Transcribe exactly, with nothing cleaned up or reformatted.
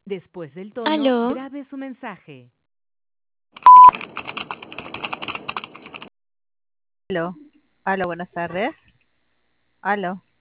Después del tono, Aló, grabe su mensaje. Aló, aló, buenas tardes. Aló.